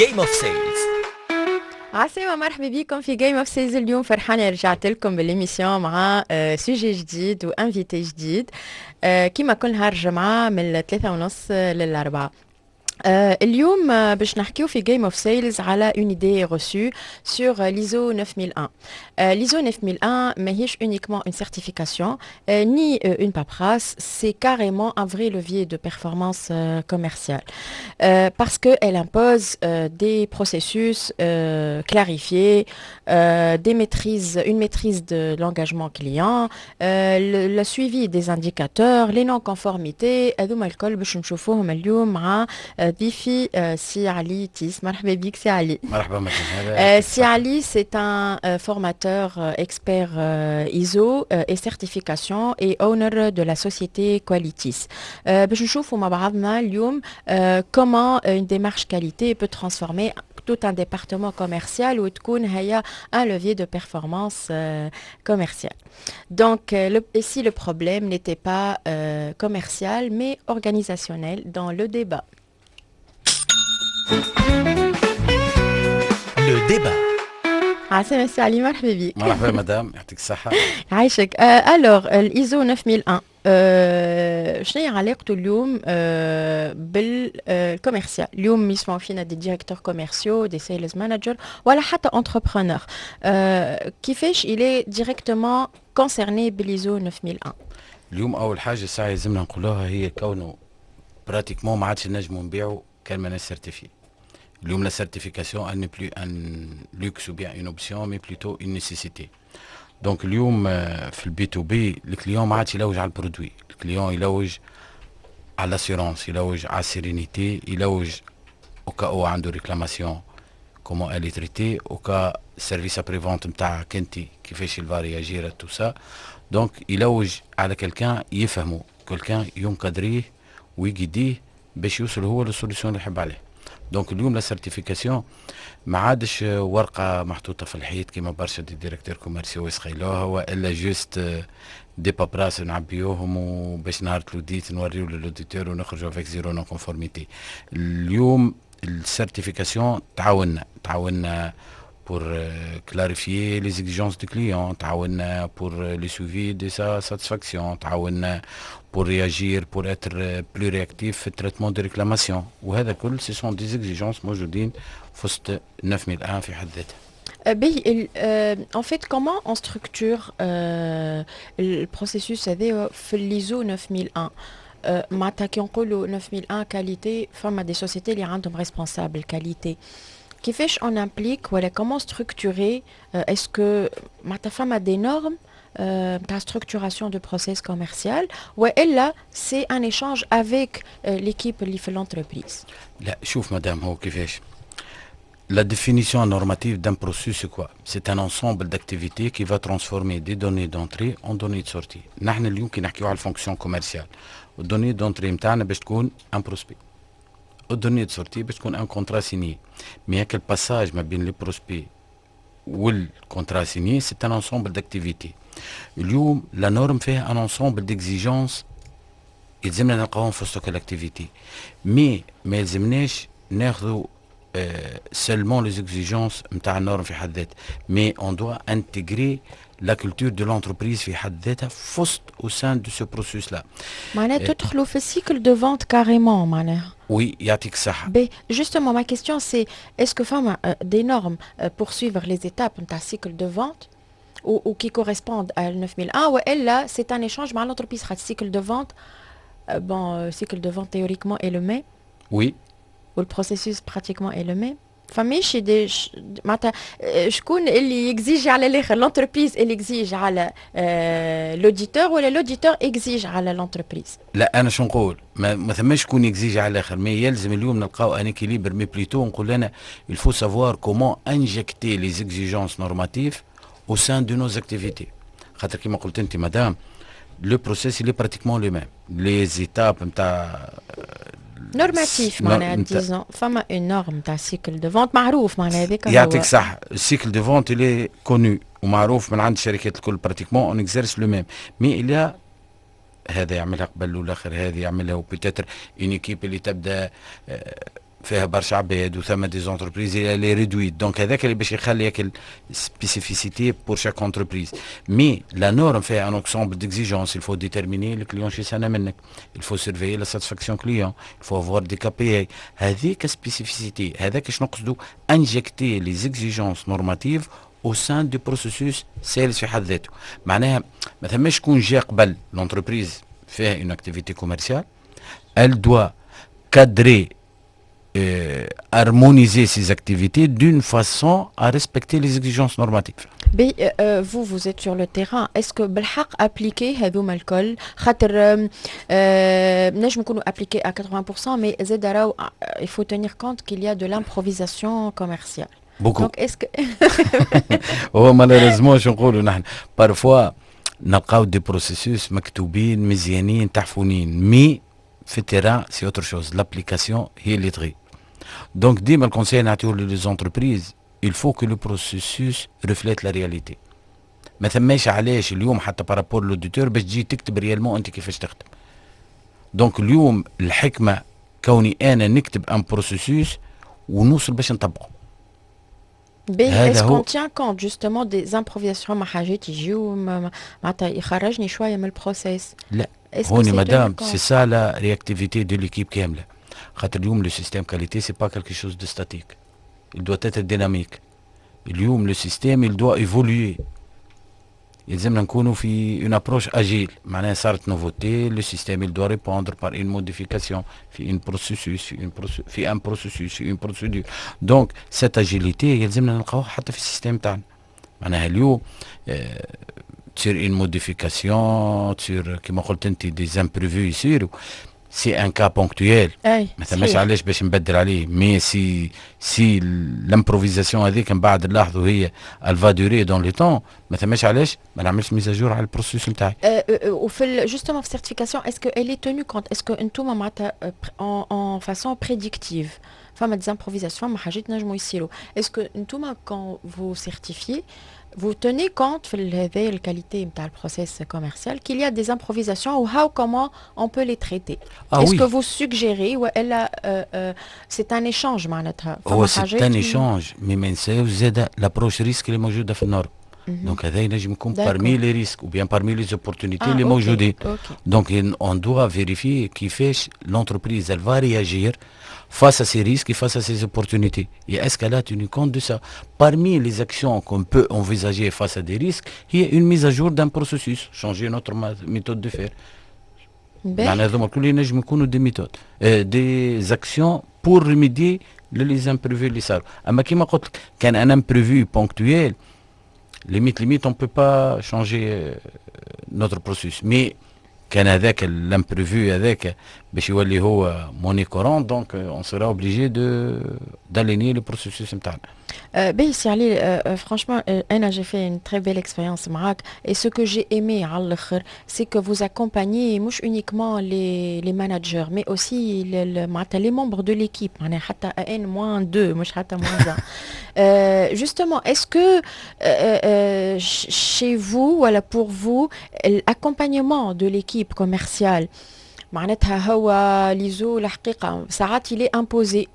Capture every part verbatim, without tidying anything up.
Game of Sales. عسلامة، مرحبا بكم في جيم اوف سيلز. اليوم فرحانة رجعت لكم بالإميسيون مع سوجي جديد وانفيتي جديد كيما كل نهار جمعة من الثلاثة ونص للأربعة. Euh, اليوم uh, باش نحكيو في Game of Sales على une idée reçue sur uh, l'I S O neuf mille un. Uh, L'I S O neuf mille un ماهيش uniquement une certification uh, ni uh, une paperasse, c'est carrément un vrai levier de performance uh, commerciale uh, parce qu'elle impose uh, des processus uh, clarifiés, uh, des maîtrises, une maîtrise de l'engagement client, uh, le, le suivi des indicateurs, les non-conformités. هذوما الكل باش نشوفوهم اليوم مع ضيفي سي علي تيس. مرحبا بك سي علي. مرحبا مرحبا. سي علي c'est un euh, formateur euh, expert euh, I S O euh, et certification et owner de la société Qualitis. Euh, باش نشوفوا مع بعضنا اليوم euh, comment une démarche qualité peut transformer tout un département commercial ou تكون هي un levier de performance euh, commerciale. Donc euh, le, ici le problème n'était pas euh, commercial mais organisationnel dans le débat. Le débat. عسلامة سي علي، مرحبا بك. مرحبا مدام، يعطيك الصحة. عايشك. الوغ الإي S O neuf mille un شنو هي علاقته اليوم بالكوميرسيال؟ اليوم يسمعوا فينا دي ديريكتور كوميرسيو، دي سيلز مانجر ولا حتى انتربرونور. كيفاش إلي ديريكتومون كونسيرني بالإي S O neuf mille un؟ اليوم أول حاجة ساعة يلزمنا نقولوها هي كونه براتيكمون ما عادش نجموا نبيعوا كان ما سيرتيفي. اليوم لا سيرتيفيكاسيون ان بلو ان لوكس او بيان اون اوبسيون مي بلوتو اون نيسيسيتي. دونك اليوم في البي تو بي الكليون ما عادش يلوج على البرودوي، الكليون يلوج على لاسيورونس، يلوج على السيرينيتي، يلوج اوكا او عنده ريكلاماسيون كومون الي تريتي، اوكا سيرفيس ابري فونت نتاعك انت كيفاش يلفا ياجير تو سا. دونك يلوج على كلكان يفهمه، كلكان ينقدريه ويقيديه باش يوصل هو للسوليسيون اللي يحب عليه. دونك اليوم لا سيرتيفيكاسيون ما عادش ورقه محطوطه في الحيط كيما برشا دي ديريكتور كوميرسيو يسخيلوها، والا جوست دي بابراس نعبيوهم وباش نهار لوديت نوريو للوديتور ونخرجوا افيك زيرو نون كونفورميتي. اليوم السيرتيفيكاسيون تعاوننا تعاوننا pour euh, clarifier les exigences du client, تعاوننا pour euh, le suivi de sa satisfaction, تعاوننا pour réagir, pour être euh, plus réactif في التريتمون دي ريكلاماسيون. وهذا كل سي سون دي اكزيجونس موجودين في وسط neuf mille un في حد ذاتها. باهي en fait comment on structure le processus هذا في الإي S O neuf mille un؟ معناتها كي نقولوا neuf mille un qualité فما دي سوسيتي اللي عندهم responsable qualité. كيفاش on implique ولا comment structurer euh, est-ce que معناتها فما des normes نتاع euh, structuration de process commercial والا c'est un échange avec euh, l'équipe اللي في l'entreprise؟ لا شوف مدام، هو كيفاش la définition normative d'un processus c'est quoi? C'est un ensemble d'activités qui va transformer des données d'entrée en données de sortie. نحن اليوم كي نحكيو على الفونكسيون كوميرسيال، والدوني دونتري نتاعنا باش تكون ان بروسبي، والدوني دو سورتي باش تكون ان كونترا سيني. مي هاك الباساج ما بين لي بروسبي والكونترا سيني سي ان انسومبل داكتيفيتي. اليوم لا نورم فيها ان انسومبل ديكزيجونس يلزمنا نلقاوهم في وسط الاكتيفيتي، مي ما يلزمناش ناخذوا seulement les exigences نتاع النورم في حد ذاتها، مي اون دوا انتيغري لا كولتور دو لونتربريز في حد ذاتها في وسط او سان دو سو بروسيس لا. معناها تدخلوا في السيكل دو فونت كاريمون معناها. وي يعطيك الصحة. بي justement ma question c'est est-ce que فما des normes pour suivre les étapes نتاع السيكل دو فونت ou, ou qui correspondent à neuf mille un والا c'est un échange مع l'entreprise؟ خاطر السيكل دو فونت bon السيكل دو فونت théoriquement est le même. Oui. ou le processus pratiquement est le même. فماشي دي معناتها شكون اللي يكزيج على الاخر؟ لونتربريز اللي يكزيج على لوديتور ولا لوديتور اكزيج على لونتربريز؟ لا انا شو نقول، ما, ما ثماش شكون يكزيج على الاخر، مي يلزم اليوم نلقاو ان اكيليبر مي بليتو نقول انا il faut savoir comment injecter les exigences normatives au sein de nos activités. خاطر كيما قلت انت مدام لو بروسيس اللي براتيكمون لو ميم، لي زيتاب نتاع نورماتيف معناها ديزون فما اون نورم تاع سيكل دو فونت معروف معناها هذاك. يعطيك صح، السيكل دو فونت اللي كونو ومعروف من عند الشركات الكل براتيكمون اون اكزيرس لو ميم، مي اللي هذا يعملها قبل والاخر هذا يعملها، وبيتاتر اون ايكيب اللي تبدا فيها برشا عباد وثم دي زونتربريز اللي ريدويت دونك هذاك اللي باش يخلي هيك سبيسيفيسيتي بور شاك انتربريز مي لا نورم فيها ان انسامبل ديكزيجونس il faut déterminer le client شي سنه منك il faut surveiller la satisfaction client il faut avoir des كي بي اي هذيك سبيسيفيسيتي هذاك اش نقصدوا انجكتي لي زيكزيجونس نورماتيف au sein du processus سيلز في حد ذاته معناها ما ثماش شكون جا قبل لونتربريز فيها اون اكتيفيتي كوميرسيال elle doit cadrer Euh, harmoniser ses activités d'une façon à respecter les exigences normatives. Mais euh, euh, vous, vous êtes sur le terrain. Est-ce que بالحق appliquer هذوما الكل خاطر نجم نكونوا appliquer à quatre-vingts pour cent mais زاد راهو il faut tenir compte qu'il y a de l'improvisation commerciale. Beaucoup. Donc est-ce que هو malheureusement شو نقولوا نحن parfois نلقاو دي بروسيسوس مكتوبين مزيانين تحفونين مي في التيران سي اوتر شوز لابليكاسيون هي اللي تغيب دونك ديما الكونساي نعطيوه للزونتربريز il faut que le processus reflète la réalité ما ثماش علاش اليوم حتى بارابور لوديتور باش تجي تكتب ريالمون انت كيفاش تخدم دونك اليوم الحكمه كوني انا نكتب ان بروسيسوس ونوصل باش نطبقه est-ce qu'on tient compte justement des improvisations ما حاجات يجيو معناتها يخرجني شويه من البروسيس لا هوني مدام سي سا لا رياكتيفيتي دو ليكيب كامله خاطر اليوم لو سيستيم كاليتي سي با كالكو شوز دو ستاتيك il doit être dynamique اليوم لو سيستيم il doit évoluer يلزمنا نكونوا في une approche agile معناها صارت نوفوتي لو سيستيم il doit répondre par une modification في une processus في une في un processus في une procédure donc cette agilité يلزمنا نلقاوها حتى في السيستيم تاعنا معناها اليوم آه تصير une modification تصير كما قلت انت دي امبريفو يصيروا سي ان كا بونكتويل ما ثماش علاش باش نبدل عليه مي سي سي الامبروفيزاسيون هذيك من بعد نلاحظوا هي الفا دوري دون لي طون ما ثماش علاش ما نعملش ميزاجور على البروسيس نتاعي. وفي جوستومون في السيرتيفيكاسيون اسكو الي تونو كونت اسكو انتوما معناتها ان فاسون بريديكتيف فما دي امبروفيزاسيون ما حاجات نجموا يصيروا اسكو انتوما كون فو سيرتيفيي vous tenez compte de la qualité du process commercial qu'il y a des improvisations ou how, comment on peut les traiter. Ah, Est-ce oui. que vous suggérez ou elle a, euh, euh, c'est un échange معناتها هو c'est un échange mais ما نساوش زاد l'approche risque اللي موجوده في النورم دونك هذا ينجم يكون parmi les risques ou bien parmi les opportunités اللي موجودين donc on doit vérifier كيفاش l'entreprise elle va réagir face à ces risques et face à ces opportunités. Et est-ce qu'elle a tenu compte de ça? Parmi les actions qu'on peut envisager face à des risques, il y a une mise à jour d'un processus, changer notre méthode de faire. Des méthodes, euh, des actions pour remédier les imprévus. Mais comme je l'ai dit, quand un imprévu ponctuel, limite, limite, on ne peut pas changer euh, notre processus. Mais كان هذاك الامبريفو هذاك باش يولي هو موني كورون دونك اون سورا اوبليجي دو داليني لو بروسيسوس نتاعنا. باهي سي علي فرانشمون انا جي في une très belle expérience معاك et ce que j'ai aimé على الاخر c'est que vous accompagnez مش uniquement les les managers mais aussi معناتها les membres de l'équipe معناها حتى ان moins deux مش حتى moins un. Euh, justement, est-ce que euh, euh, chez vous, voilà, pour vous, l'accompagnement de l'équipe commerciale, معناتها هو ليزو الحقيقة ساعات il est imposé.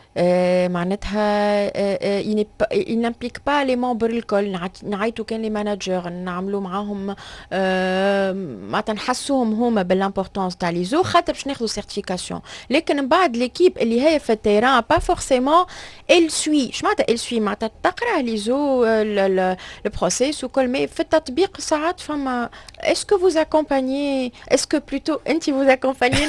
معناتها il n'implique pas les membres الكل نعيطوا كان لي مانجر نعملوا معاهم معناتها نحسوهم هما بالامبورطونس تاع ليزو خاطر باش ناخذوا سيرتيفيكاسيون لكن من بعد ليكيب اللي هي في التيران با فورسيمون elle suit شو معناتها elle suit معناتها تقرا ليزو البروسيس وكل مي في التطبيق ساعات فما est-ce que vous accompagnez est-ce que plutôt انت vous accompagnez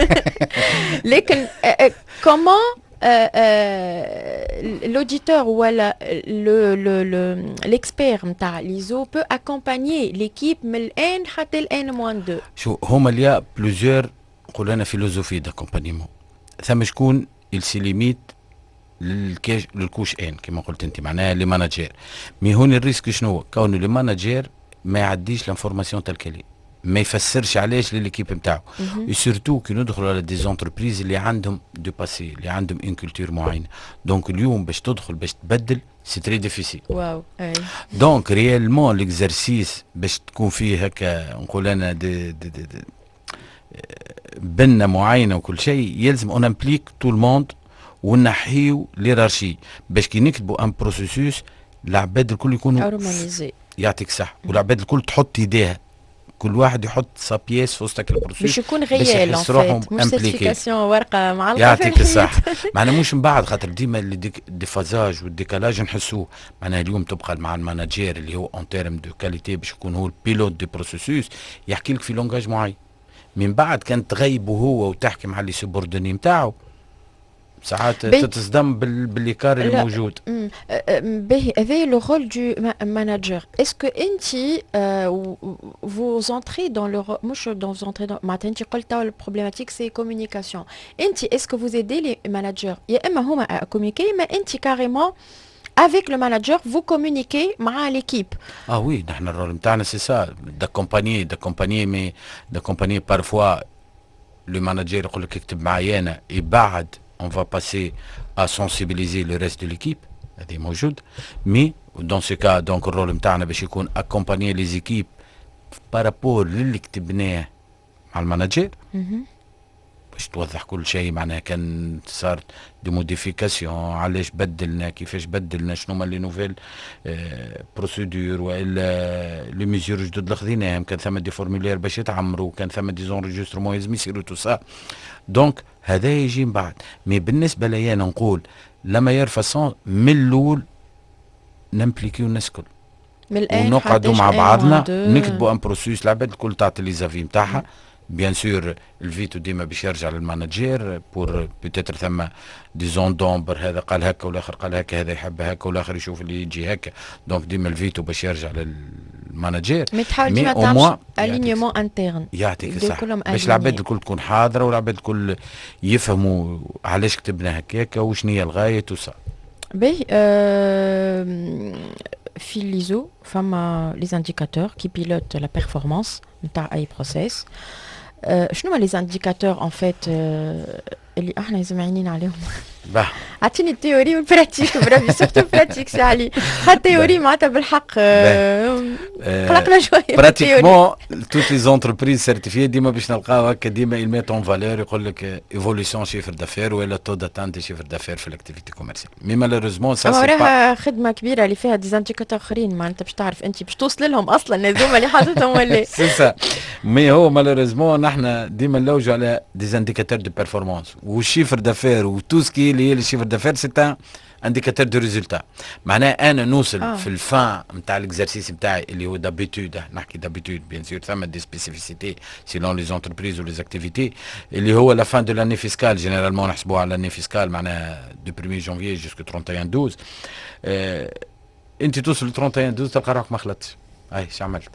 لكن comment Euh, euh, l'auditeur ou le, le, le, l'expert نتاع l'I S O peut accompagner l'équipe من الآن حتى الآن moins deux. شو هما اللي يا plusieurs قولنا philosophie d'accompagnement. ثم شكون il se limite للكاش للكوش ان كما قلت انت معناها لي ماناجير. مي هون الريسك شنو؟ كون لي ماناجير ما يعديش لانفورماسيون تاع الكلي. ما يفسرش علاش لليكيب نتاعو سورتو كي ندخلوا على دي زونتربريز اللي عندهم دو باسي اللي عندهم ان كولتور معينه دونك اليوم باش تدخل باش تبدل سي تري ديفيسيل واو اي دونك ريالمون ليكزارسيس باش تكون فيه هكا نقول انا دي دي دي دي بنه معينه وكل شيء يلزم اون امبليك تو الموند ونحيو ليرارشي باش كي نكتبوا ان بروسيسوس العباد الكل يكونوا هارمونيزي. يعطيك صح، والعباد الكل تحط يديها، كل واحد يحط سا بيس في وسطك البروسيس باش يكون غيال ان فيت مش سيرتيفيكاسيون ورقه معلقه. يعطيك الصح. معناها مش من بعد خاطر ديما الديفازاج والديكالاج نحسوه. معناها اليوم تبقى مع الماناجير اللي هو اون تيرم دو كاليتي باش يكون هو البيلوت دي بروسيسوس يحكي لك في لونجاج معين، من بعد كان تغيبه هو وتحكي مع اللي سوبوردوني نتاعو ساعات تتصدم بالليكار اللي موجود. باهي هذا لو رول دو ماناجر. اسكو انت فو انتري دون لو مش دون انتري معناتها انت قلت البروبليماتيك سي كومونيكاسيون، انت اسكو فوز ايدي لي ماناجر يا اما هما كومونيكي ما انت كاريمون avec le manager vous communiquez مع l'équipe. Ah oui, نحن الرول نتاعنا سي سا d'accompagner d'accompagner mais d'accompagner parfois le manager يقول لك اكتب معايا انا يبعد on va passer à sensibiliser le reste de l'équipe, هذه موجود. Mais dans ce cas donc الرول نتاعنا باش يكون accompagner les équipes par rapport للي كتبناه مع الماناجير باش توضح كل شيء. معناها كان صارت دي موديفيكاسيون علاش بدلنا كيفاش بدلنا شنو هما لي نوفيل بروسيدور والا لي ميزور جدد اللي خذيناهم، كان ثم دي فورمولير باش يتعمروا، كان ثم دي زونجسترومون لازم يصيروا تو سا. دونك هذا يجي من بعد. مي بالنسبه لي انا نقول لما يير فاسون من الاول نمبليكيو الناس الكل ونقعدوا مع بعضنا نكتبوا ان بروسيس، العباد الكل تعطي لي زافي نتاعها. بيان سور الفيتو ديما باش يرجع للماناجير بور بوتيتر ثم دي زون دومبر، هذا قال هكا والاخر قال هكا، هذا يحب هكا والاخر يشوف اللي يجي هكا. دونك ديما الفيتو باش يرجع للماناجير. مي تحاول ديما تعمل الينيومون انترن يعطيك الصح باش العباد الكل تكون حاضره والعباد الكل يفهموا علاش كتبنا هكاكا وشنو هي الغايه وصا. باهي في ليزو فما لي انديكاتور كي بيلوت لا بيرفورمانس نتاع اي بروسيس. شنو هما لي انديكاتور ان فيت اللي احنا لازم عينين عليهم؟ باه عطيني التيوري والبراتيك برافي سورتو براتيك سي علي. حتى التيوري معناتها بالحق قلقنا شويه. براتيكمون توت لي زونتربريز سيرتيفيي ديما باش نلقاو هكا ديما يميت اون فالور يقول لك ايفوليسيون شيفر دافير ولا تو داتانت شيفر دافير في الاكتيفيتي كوميرسيال. مي مالوريزمون سا سي با وراها خدمه كبيره اللي فيها دي انديكاتور اخرين معناتها باش تعرف انت باش توصل لهم اصلا هذوما اللي حاططهم ولا سي سا. مي هو مالوريزمون نحن ديما نلوجوا على دي انديكاتور دو بيرفورمانس والشيفر دافير وتو سكي اللي هي الشيفر دافير سي ان انديكاتور دو ريزولتا. معناها انا نوصل آه. في الفان نتاع الاكزرسيس نتاعي اللي هو دابيتود، نحكي دابيتود بيان سور ثم دي سبيسيفيسيتي سيلون لي زونتربريز ولي اكتيفيتي اللي هو لا فان دو لاني فيسكال جينيرالمون نحسبوها على لاني فيسكال معناها دو واحد جانفيي جوسكو واحد وثلاثين اثناش. آه انت توصل ل واحد وثلاثين اثناش تلقى روحك ما خلطتش. هاي اش عملت؟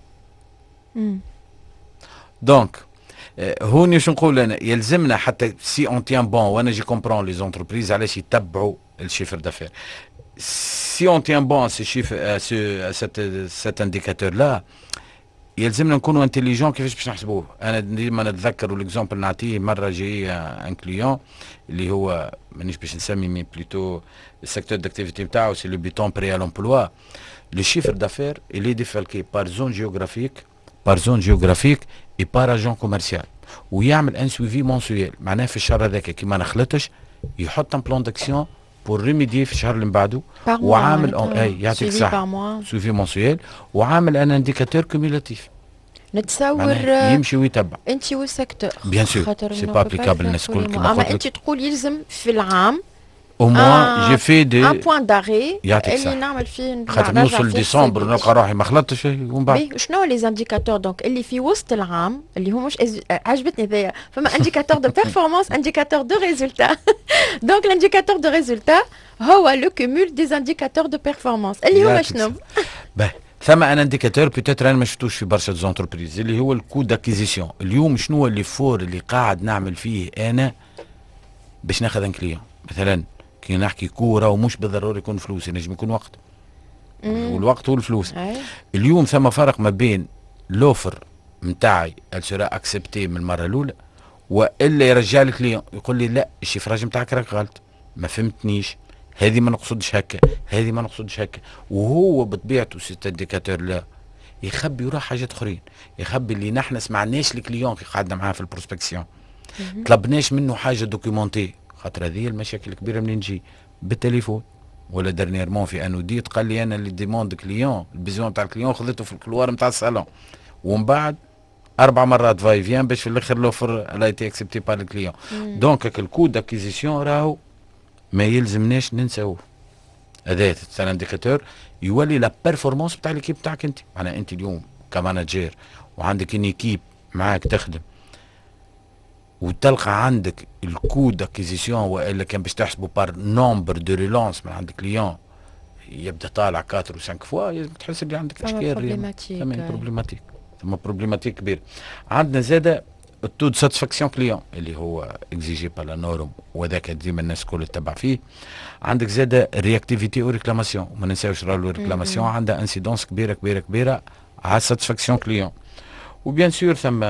دونك هوني واش نقول انا يلزمنا حتى سي اون تيان بون وانا جي كومبرون لي زونتربريز علاش يتبعوا الشيفر دافير. سي اون تيان بون سي شيفر سي سيت سيت انديكاتور لا يلزمنا نكونوا انتيليجون كيفاش باش نحسبوه. انا ديما نتذكر الاكزومبل نعطيه مره جاي ان كليون اللي هو مانيش باش نسمي مي بلوتو السيكتور داكتيفيتي نتاعو سي لو بيتون بري ا لومبلوا. لو شيفر دافير اللي ديفالكي بار زون جيوغرافيك بار زون جيوغرافيك اي بار اجون كوميرسيال ويعمل ان سويفي مونسويل. معناه في الشهر هذاك كي ما نخلطش يحط ان بلان داكسيون بور ريميدي في الشهر اللي من بعده وعامل اي يعطيك صح سويفي مونسويل وعامل ان انديكاتور كوميلاتيف نتصور يمشي ويتبع. انت والسيكتور بيان سور سي با ابليكابل الناس الكل كما اما انت تقول يلزم في العام او موان جي في دي ان بوان داري اللي نعمل فيه خاطر نوصل ديسمبر نلقى روحي ما خلطتش ومن بعد شنو لي انديكاتور دونك اللي في وسط العام اللي هو مش عجبتني ذايا فما انديكاتور دو بيرفورمانس انديكاتور دو ريزولتا. دونك الانديكاتور دو ريزولتا هو لو كومول دي انديكاتور دو بيرفورمانس اللي هو شنو؟ ثم ان انديكاتور بيتيتر انا ما شفتوش في برشا زونتربريز اللي هو الكو داكيزيسيون. اليوم شنو هو اللي فور اللي قاعد نعمل فيه انا باش ناخذ ان كليون؟ مثلا كي نحكي كوره ومش بالضروري يكون فلوس ينجم يكون وقت والوقت هو الفلوس. اليوم ثم فرق ما بين لوفر نتاعي السورا اكسبتي من المره الاولى والا يرجع لي كليون يقول لي لا الشيفراج نتاعك راك غلط ما فهمتنيش هذه ما نقصدش هكا هذه ما نقصدش هكا. وهو بطبيعته سيت انديكاتور لا يخبي وراه حاجات اخرين يخبي اللي نحن سمعناش الكليون كي قعدنا معاه في البروسبكسيون طلبناش منه حاجه دوكيومونتي خاطر هذه المشاكل الكبيره منين تجي بالتليفون. ولا درنيرمون في انو ديت قال لي انا اللي ديموند كليون البيزون تاع الكليون خذيته في الكلوار نتاع الصالون، ومن بعد اربع مرات فاي فيان باش في الاخر لوفر لا تي اكسبتي بار الكليون. دونك الكو داكيزيسيون راهو ما يلزمناش ننساوه. هذا تاع انديكاتور يولي لا بيرفورمانس بتاع ليكيب تاعك انت. معناها انت اليوم كمانجير وعندك ان ايكيب معاك تخدم وتلقى عندك الكو داكيزيسيون والا كان باش تحسبوا بار نومبر دو ريلونس من عند كليون يبدا طالع أربعة و خمسة فوا، لازم تحس اللي عندك اشكال بروبليماتيك. ثم بروبليماتيك ثم بروبليماتيك كبير. عندنا زاده التو دو ساتسفاكسيون كليون اللي هو اكزيجي با لا نورم وذاك ديما الناس الكل تتبع فيه. عندك زاده رياكتيفيتي او ريكلاماسيون، وما ننساوش راهو الريكلاماسيون عندها انسيدونس كبيره كبيره كبيره على ساتسفاكسيون كليون. وبيان سور ثم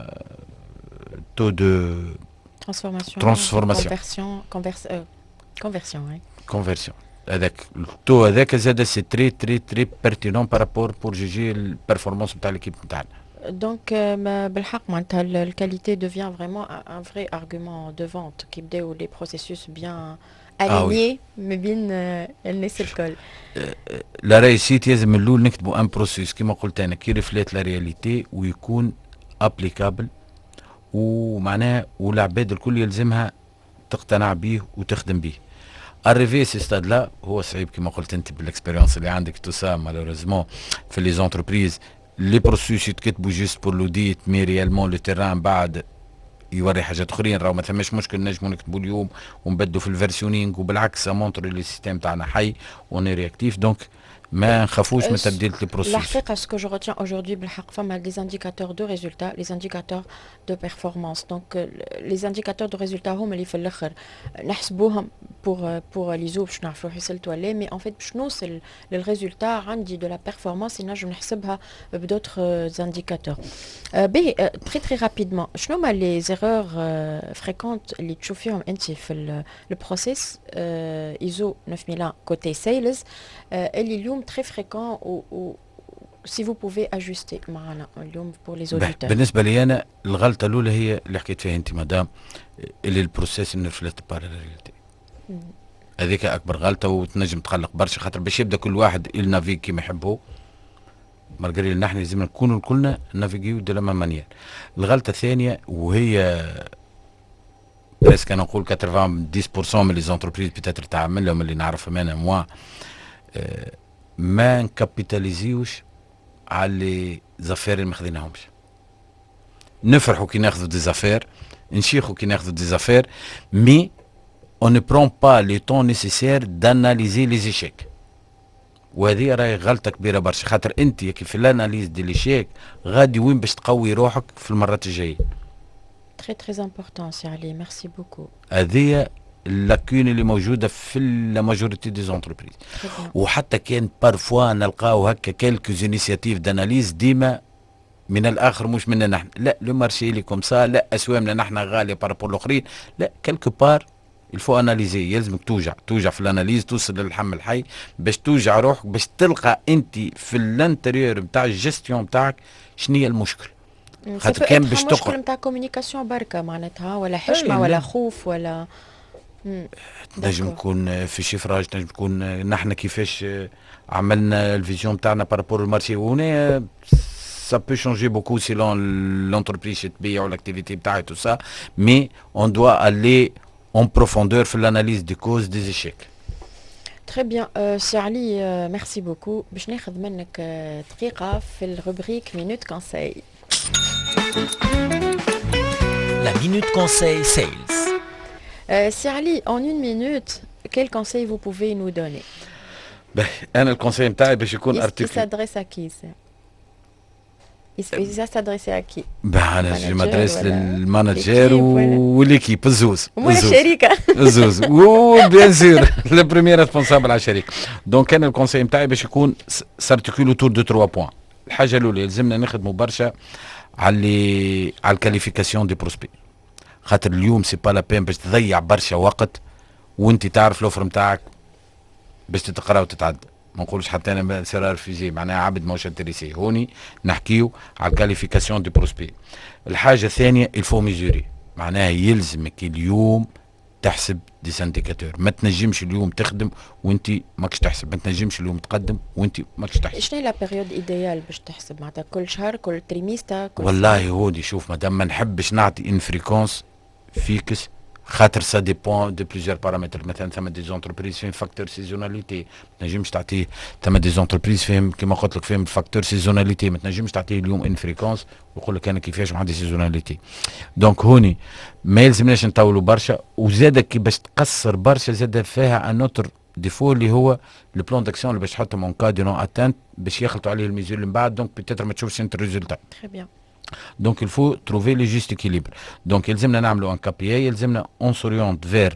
taux de transformation, transformation. conversion, converse, euh, conversion, oui. conversion. هذاك التو هذاك زاد سي تري تري تري بيرتينون بارابور بور جوجي البرفورمانس نتاع ليكيب نتاعنا. Donc بالحق معناتها الكاليتي devient vraiment un vrai argument de vente qui بداو les processus bien alignés ما بين الناس الكل. لا ريسيت لازم من الاول نكتبوا ان بروسيس كيما قلت انا كي ريفليت لا رياليتي ويكون ابليكابل ومعناها والعباد الكل يلزمها تقتنع به وتخدم به. اريفي سي ستاد لا هو صعيب كما قلت انت بالاكسبيريونس اللي عندك تو سا مالوريزمون في لي زونتربريز لي بروسيس يتكتبوا جوست بور لوديت مي ريالمون لو تيران بعد يوري حاجات اخرين. راهو ما ثماش مشكل نجموا نكتبوا اليوم ونبدوا في الفيرسيونينغ وبالعكس مونتر لي سيستيم تاعنا حي وني رياكتيف. دونك ما نخافوش من تبديل لي بروسيس. الحقيقه ce que je retiens aujourd'hui بالحق فما des indicateurs de résultats les indicateurs de performance. donc les indicateurs de résultats هما اللي في الاخر نحسبوهم pour pour les autres باش نعرفوا حصلت ولا مي en fait باش نوصل للريزولتا عندي de la performance نجم نحسبها بدوتر indicateurs. باهي très très rapidement شنو هما les erreurs fréquentes اللي تشوفيهم انت في البروسيس ايزو neuf mille un côté sales اللي اليوم très fréquent ou, ou si vous pouvez ajuster معنا اليوم pour les auditeurs. بالنسبه لي انا الغلطه الاولى هي اللي حكيت فيها انت مدام اللي البروسيس نرفلت بار رياليتي. هذيك اكبر غلطه وتنجم تقلق برشا خاطر باش يبدا كل واحد النافيغ كيما يحبوا مالغري نحن لازم نكونوا كلنا نافيغيو دو لا ميم مانيير. الغلطه الثانيه وهي بريسك انا نقول ثمانين بالمئة من لي زونتربريز بيتاتر تعملهم اللي نعرفهم انا موا أه ما نكابيتاليزيوش على لي زافير اللي ما خذيناهمش. نفرحوا كي ناخذوا دي زافير نشيخوا كي ناخذوا دي زافير مي on ne prend pas le temps nécessaire d'analyser les échecs. وهذه راهي غلطه كبيره برشا خاطر انت كي في الاناليز دي ليشيك غادي وين باش تقوي روحك في المرات الجايه. très très important سي علي merci beaucoup. هذه اللاكون اللي موجوده في لا ماجوريتي دي زونتربريز. وحتى كان بارفوا نلقاو هكا كالكوز انيسياتيف داناليز ديما من الاخر مش منا نحن، لا لو مارشي لي كوم سا، لا اسوامنا نحن غاليه بارابور الاخرين، لا كالكو بار الفو اناليزي. يلزمك توجع توجع في الاناليز توصل للحم الحي باش توجع روحك باش تلقى انت في الانتيريور نتاع الجيستيون نتاعك شنو هي المشكل. خاطر كان باش تقعد مشكل نتاع كومونيكاسيون بركه معناتها ولا حشمه ولا خوف ولا نجم يكون في شفراج، نجم يكون نحن كيفاش عملنا الفيزيون نتاعنا بارابور المارشي. وهنا ça peut changer beaucoup selon l'entreprise qui تبيع l'activité بتاعها tout ça, mais on doit aller en profondeur في l'analyse des causes des échecs. Très bien, euh, سي علي euh, merci beaucoup. باش ناخذ منك uh, دقيقة في الروبريك مينوت كونساي. La minute conseil sales. Euh, سي علي, en une minute, quel conseil vous pouvez nous donner? Ben, أنا الكونساي نتاعي باش يكون article. Il s'adresse à qui ça? Il va s'adresser à qui? bah انا جو مدرس للمانجر وليكيب الزوز والشركه الزوز وبيان سور لو بريمير ريسبونسابل على الشركه. دونك كان الكونساي نتاعي باش يكون سارتيكول اوتور دو ثلاثة بوان. الحاجه الاولى يلزمنا نخدموا برشا على على الكاليفيكاسيون دي بروسبي، خاطر اليوم سي با لا بين باش تضيع برشا وقت وانت تعرف الاوفر نتاعك باش تتقرا وتتعدى. ما نقولش حتى انا سيرار فيزي معناها عبد ماهوش انتريسي، هوني نحكيو على الكاليفيكاسيون دي بروسبي. الحاجه الثانيه الفو ميزوري، معناها يلزمك اليوم تحسب دي سانديكاتور. ما تنجمش اليوم تخدم وانت ماكش تحسب، ما تنجمش اليوم تقدم وانت ماكش تحسب. شنو هي لا بيريود ايديال باش تحسب معناتها كل شهر كل تريميستا كل والله هودي شوف مادام ما نحبش نعطي ان فريكونس فيكس خاطر سا ديبون دو بليزيور بارامتر. مثلا ثم دي زونتربريز فيهم فاكتور سيزوناليتي ما تنجمش تعطيه، ثم دي زونتربريز فيهم كيما قلت لك فيهم فاكتور سيزوناليتي ما تنجمش تعطيه اليوم ان فريكونس ويقول لك انا كيفاش ما عندي سيزوناليتي. دونك هوني ما يلزمناش نطولوا برشا، وزاد كي باش تقصر برشا زاد فيها ان اوتر ديفو اللي هو لو بلان داكسيون اللي باش تحطهم اون كا دو نون اتانت باش يخلطوا عليه الميزور اللي من بعد، دونك بيتيتر ما تشوفش انت الريزولتا. تري بيان. Donc il faut trouver le juste équilibre. Donc يلزمنا نعملوا un K P I، يلزمنا on s'oriente vers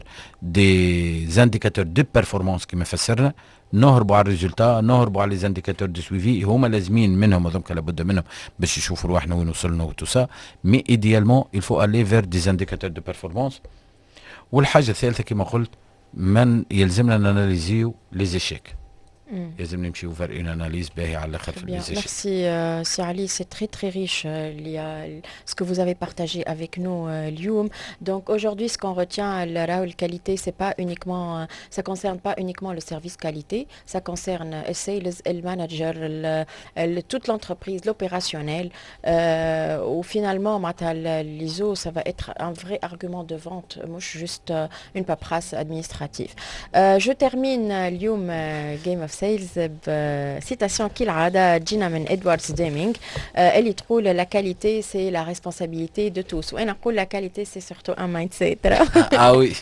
des indicateurs de performance كما فسرنا، نهربوا على الريزولتا، نهربوا على les indicateurs de suivi، هما لازمين منهم هذوك لابد منهم باش يشوفوا رواحنا وين وصلنا وتو سا، مي idéalement il faut aller vers des indicateurs de performance. والحاجة الثالثة كما قلت من يلزمنا ناناليزيو les échecs. لازم نمشيو vers une analyse باهية على الاخر في les échecs. Merci euh, c'est Ali, c'est très très riche euh, il y a ce que vous avez partagé avec nous euh, Lyoum. Donc aujourd'hui ce qu'on retient la la qualité c'est pas uniquement euh, ça concerne pas uniquement le service qualité, ça concerne le sales, le manager, le, le, toute l'entreprise, l'opérationnel euh, où finalement l'I S O ça va être un vrai argument de vente, moi juste euh, une paperasse administrative. Euh, je termine Lyoum euh, Game of Sales بسيتاسيون كالعادة تجينا من إدواردز ديمينغ اللي تقول la qualité c'est la responsabilité de tous، وأنا نقول la qualité c'est surtout un mindset. اه وي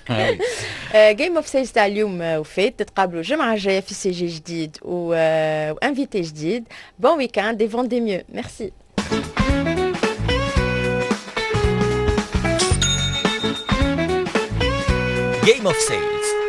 جيم اوف سيلز تاع اليوم وفات، تتقابلوا الجمعة الجاية في سي جي جديد وانفيتي جديد. بون ويكاند et vendez mieux. Merci. Game of Sales.